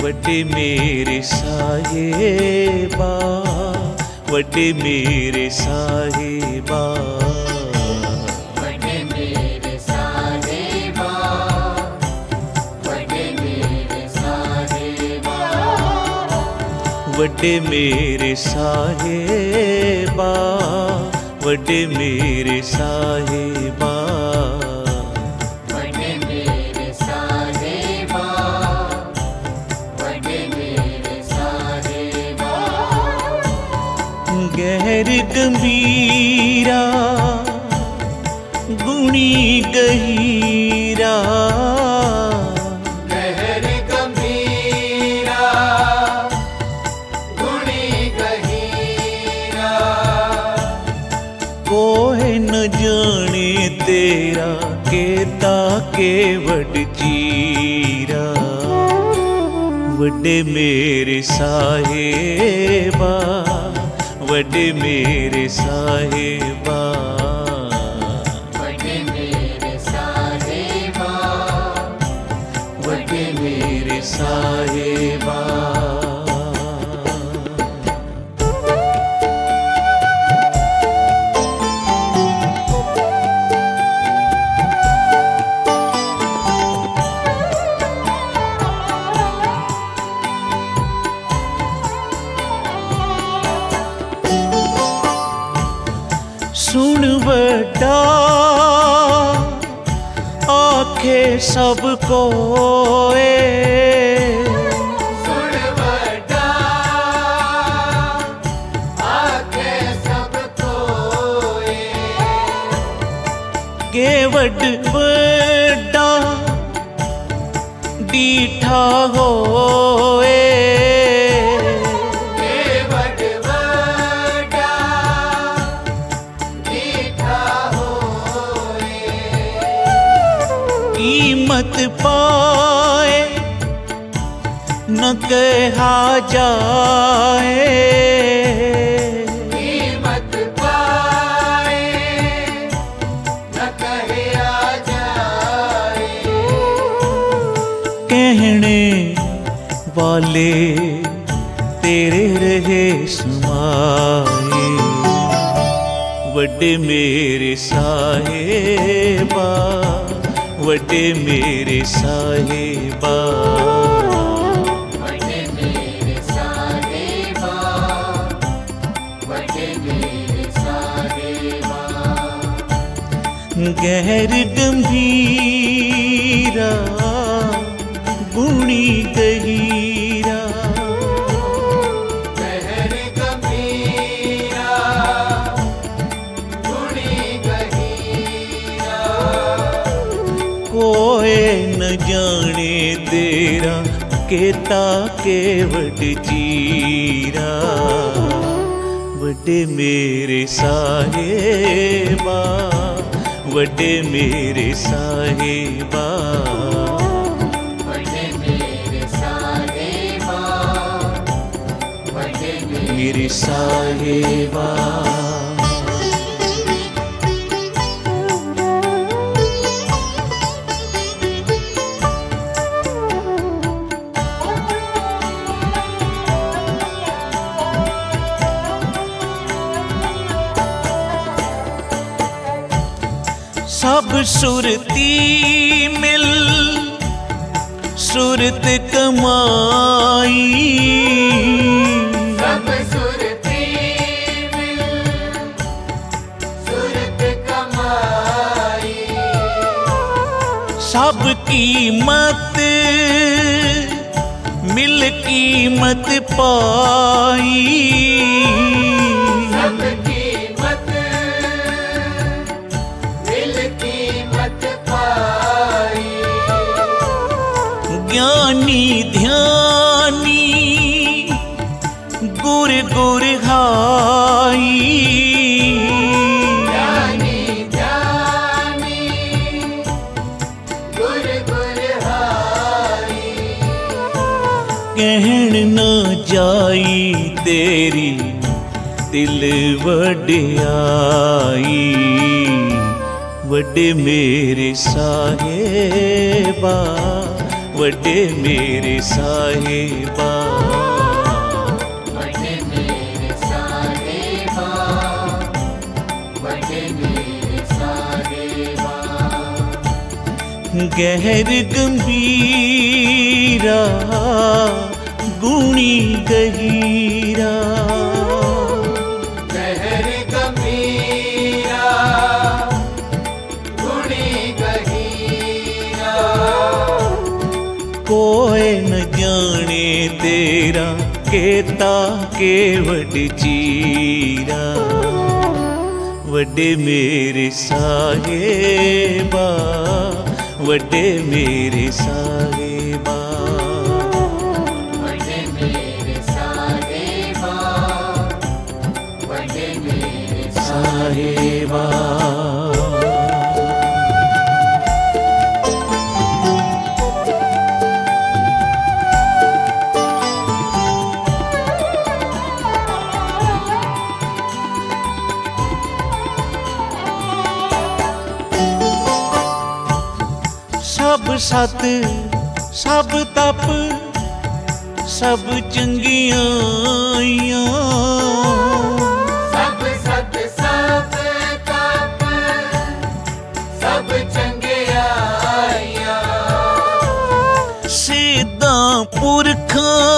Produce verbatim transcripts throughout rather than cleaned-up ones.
वड्डे मेरे साहिबा, वड्डे मेरे साहिबा, वड्डे मेरे साहिबा, वड्डे मेरे साहिबा, वड्डे मेरे साहिबा, वड्डे मेरे साहिबा, वड्डे मेरे साहिबा, वड्डे मेरे साहिबा, गहर गंभीरा गुणी गहीरा, गहर गंभीरा गुणी गहीरा, कोई न जाने तेरा केता केवट चीरा, वड्डे मेरे साहिबा, वड्डे मेरे साहिबा, वड्डे मेरे साहिबा, वड्डे मेरे साहिबा। सुन बड़ा आखे सब कोए, सुन बड़ा आखे सब कोए, के वड बड़ा डीठा होए, के वड बड़ा मीठा होए, कीमत पाए न कहा जाए, कीमत पाए न कहया जाए, कहने वाले तेरे रहे समाए, वड्डे मेरे साहिबा, वड्डे मेरे साहिबा, वड्डे मेरे साहिबा, वड्डे मेरे साहिबा, गहर गंभीरा गुणी गहीरा, गहर गंभीरा गुणी गहीरा, कोई न जाने तेरा केता केवट चीरा, वड्डे मेरे साहिबा, वड्डे मेरे साहिबा, वड्डे मेरे साहिबा, वड्डे मेरे साहिबा। सब सुरती मिल सुरत कमाई, सब सुरती मिल सुरत कमाई, सब कीमत मिल कीमत पाई, सब कीमत मिल कीमत पाई, ज्ञानी ध्यानी गुर गुर हाई, ज्ञानी ध्यानी गुर गुर हाई, कहन न जाई तेरी दिल वड्याई, वड्डे मेरे साहिबा, वड्डे मेरे साहिबा, वड्डे मेरे साहिबा, वड्डे मेरे साहिबा। गहर गंभीरा गुणी गहीरा, गहर गंभीरा गुणी गहीरा। कोई न जाने तेरा केता केवट चीरा, वड्डे मेरे साहिबा, वड्डे मेरे साहिबा, वड्डे मेरे साहिबा, वड्डे मेरे साहिबा। सब सत सब तप सब चंगियां, सब सत सब तप सब चंगियाइयां। सिद्धां पुरखां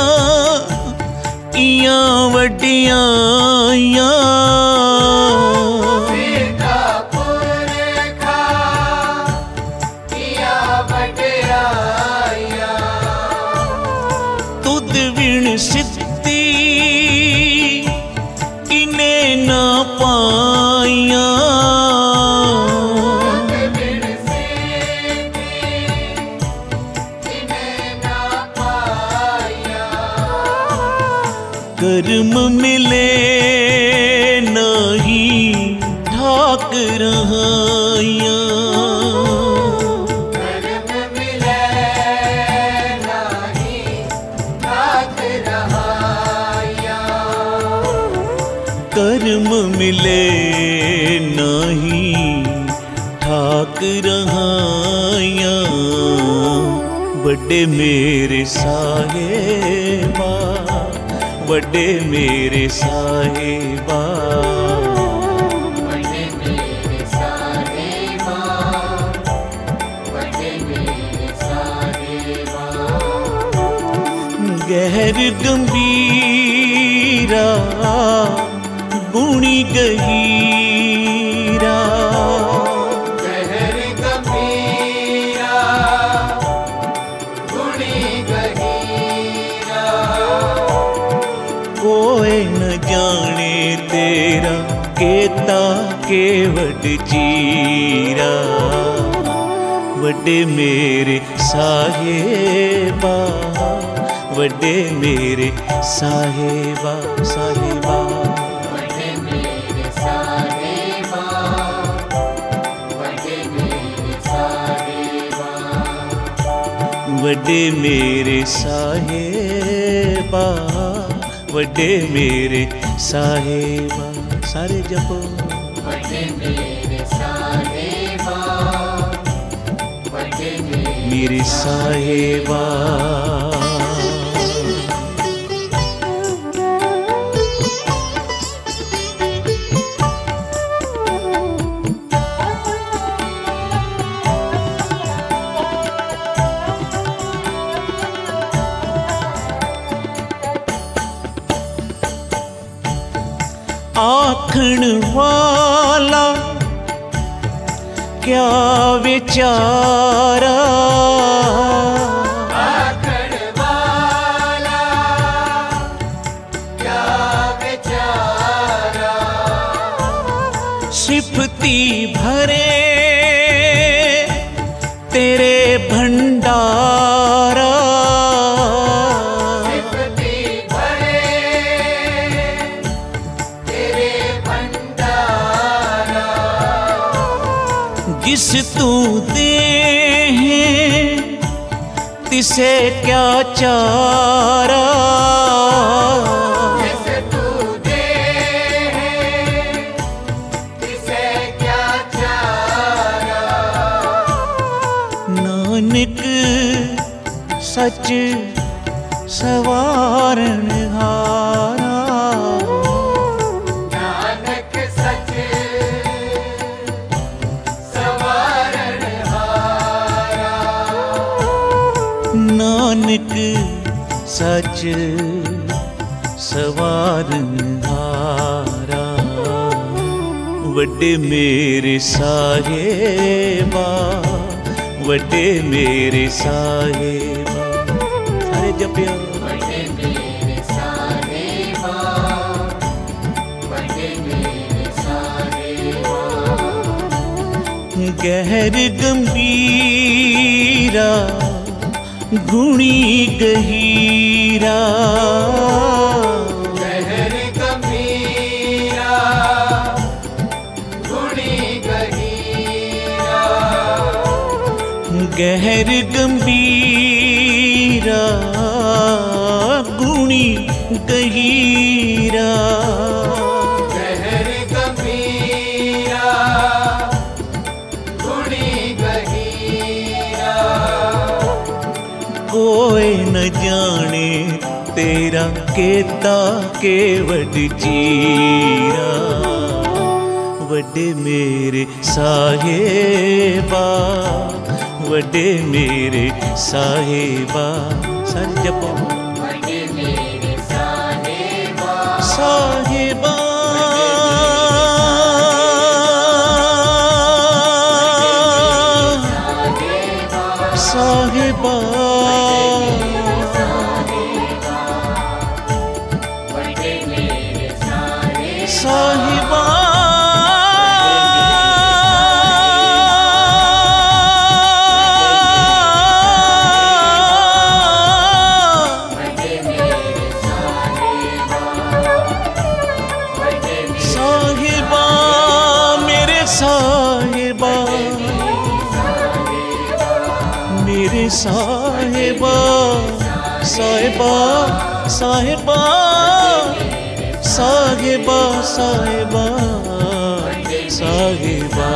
इयां वड्डियां, सीता पुरखा किया वड्डियाइयां। तुद विण सिद्धि किने ना पाइयां, बिन सीधी किने ना पाइया। कर्म मिले नहीं ठाक रहाइयां, कर्म मिले नहीं ठाक रहाइया। कर्म मिले नहीं ठाक रहाइयां, वड्डे मेरे साहिबा, वड्डे मेरे साहिबा, वड्डे मेरे साहिबा, वड्डे मेरे साहिबा। गहर गंभीरा गुणी गहीरा, गहर गंभीरा गुणी गहीरा। कोई न जाने तेरा केता केवट चीरा, वड्डे मेरे साहिबा, वड्डे मेरे साहिबा, साहिबा, वड्डे मेरे साहिबा, वड्डे मेरे साहिबा। वड्डे मेरे साहिबा, वड्डे मेरे साहिबा। सारे जपो वड्डे मेरे साहिबा, वड्डे मेरे मेरे साहिबा। आखण वाला क्या विचारा, आखण वाला क्या विचारा। सिफती भरे तेरे भंडारा, सिफती भरे तेरे भंडारा। जिस तू दे है तिसे क्या चारा, जिस तू दे है तिसे क्या चारा। नानक सच सवारनहारा। नानक सच सवारनहारा। नानक सच सवारनहारा। वड्डे मेरे साहेबा, वड्डे मेरे साहेबा। सारे जपिया वड्डे मेरे साहेबा, वड्डे मेरे साहेबा। गहर गंभीरा गुणी गहीरा। गहर गंभीरा गुणी गहीरा। गहर गंभीरा गुणी गहीरा। गहर गंभीरा गुणी गहीरा। कोई न जाने तेरा केता केवड चीरा। वड्डे मेरे साहेबा, वड्डे मेरे साहेबा। सर जपो वड्डे मेरे साहेबा, साहेबा। साहेबा वड्डे मेरे साहेबा। साहिबा। वड्डे मेरे साहेबा, वड्डे साहिबा मेरे साहिबा, मेरे साहिबा। साहिबा साहिबा साहिबा साहिबा साहिबा।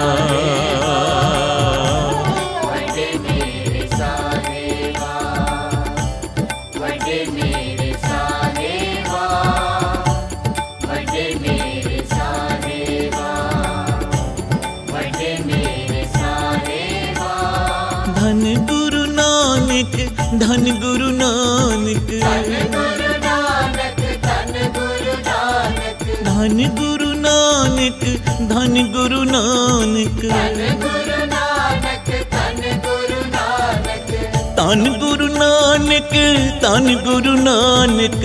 वड्डे मेरे साहेबा, वड्डे मेरे साहेबा, वड्डे मेरे साहेबा, वड्डे मेरे साहेबा। धन गुरु नानक, धन गुरु नानक, धन गुरु नानक, धन गुरु नानक, धन गुरु नानक, धन गुरु नानक। धन गुरु नानक, धन गुरु नानक, धन गुरु नानक, धन गुरु नानक,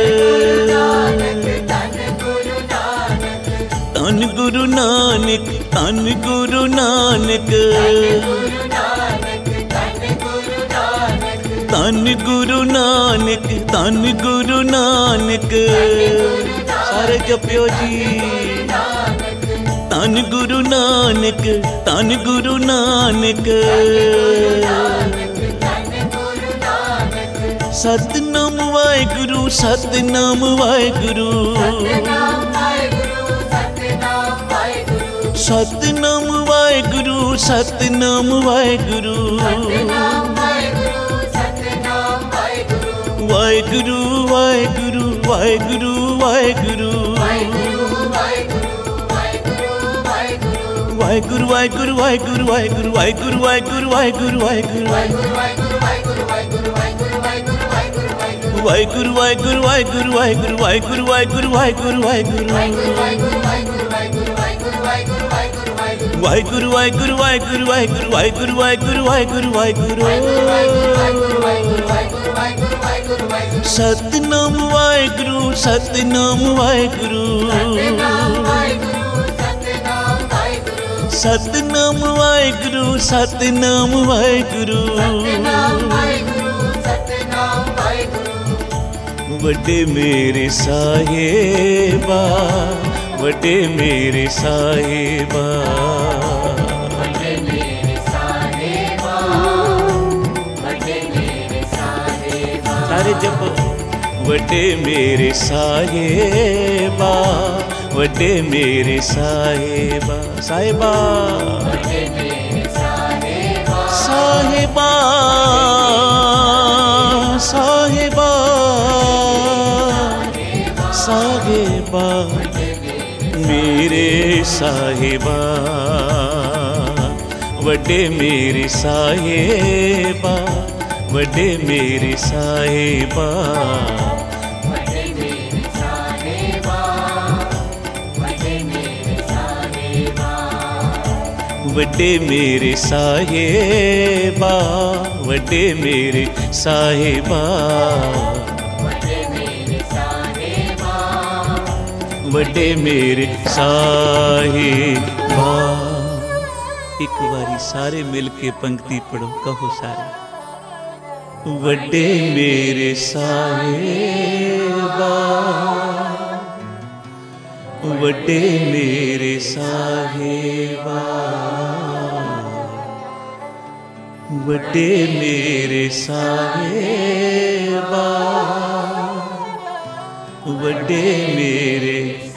धन गुरु नानक, धन गुरु नानक, धन गुरु नानक, गुरु नानक, धन गुरु नानक, धन गुरु नानक, धन गुरु नानक। सारे जपियो जी। धन गुरु नानक, धन गुरु नानक। धन गुरु नानक। सतनाम वाहिगुरु, सतनाम वाहिगुरु, नाम वाहिगुरु, सतनाम वाहिगुरु, सतनाम वाहिगुरु, सतनाम वाहिगुरु। नाम वाहिगुरु, सतनाम वाहिगुरु, वाहिगुरु वाहिगुरु वाहिगुरु वाहिगुरु वाहिगुरु, वाहिगुरु, वाहिगुरु, वाहिगुरु, वाहिगुरु वाहिगुरु वाहिगुरु वाहिगुरु वाहिगुरु वाहिगुरु वाहिगुरु वाहिगुरु वाहिगुरु, वाहिगुरु, वाहिगुरु, वाहिगुरु, वाहिगुरु, वाहिगुरु, वाहिगुरु, वाहिगुरु वाहिगुरु वाहिगुरु वाहिगुरु वाहिगुरु वाहिगुरु वाहिगुरु वाहिगुरु वाहिगुरु, वाहिगुरु, वाहिगुरु, वाहिगुरु, वाहिगुरु, वाहिगुरु, वाहिगुरु, वाहिगुरु, वाहिगुरु वाहिगुरु वाहिगुरु वाहिगुरु वाहिगुरु वाहिगुरु वाहिगुरु वाहिगुरु सतनाम वाहिगुरु सतनाम वाहिगुरु सतनाम वाहिगुरु सतनाम वाहिगुरु वड्डे मेरे साहेबा वड्डे मेरे साहेबा सारे जपो वड्डे मेरे साहेबा वड्डे मेरे साहेबा साहेबा साहेबा ਸਾਹਿਬਾ ਵੱਡੇ ਮੇਰੇ ਸਾਹਿਬਾ ਵੱਡੇ ਮੇਰੇ ਸਾਹਿਬਾ ਵੱਡੇ ਮੇਰੇ ਸਾਹਿਬਾ ਵੱਡੇ ਮੇਰੇ ਸਾਹਿਬਾ ਵੱਡੇ ਮੇਰੇ ਸਾਹਿਬਾ ਵੱਡੇ ਮੇਰੇ ਸਾਹਿਬਾ ਵੱਡੇ ਮੇਰੇ ਸਾਹਿਬਾ ਵੱਡੇ ਮੇਰੇ ਸਾਹਿਬਾ। ਇੱਕ ਵਾਰੀ ਸਾਰੇ ਮਿਲ ਕੇ ਪੰਕਤੀ ਪੜੋ, ਕਹੋ ਸਾਰੇ। ਵੱਡੇ ਮੇਰੇ ਸਾਹਿਬਾ ਵੱਡੇ ਮੇਰੇ ਸਾਹਿਬਾ ਵੱਡੇ ਮੇਰੇ ਸਾਹਿਬਾ ਵੱਡੇ ਮੇਰੇ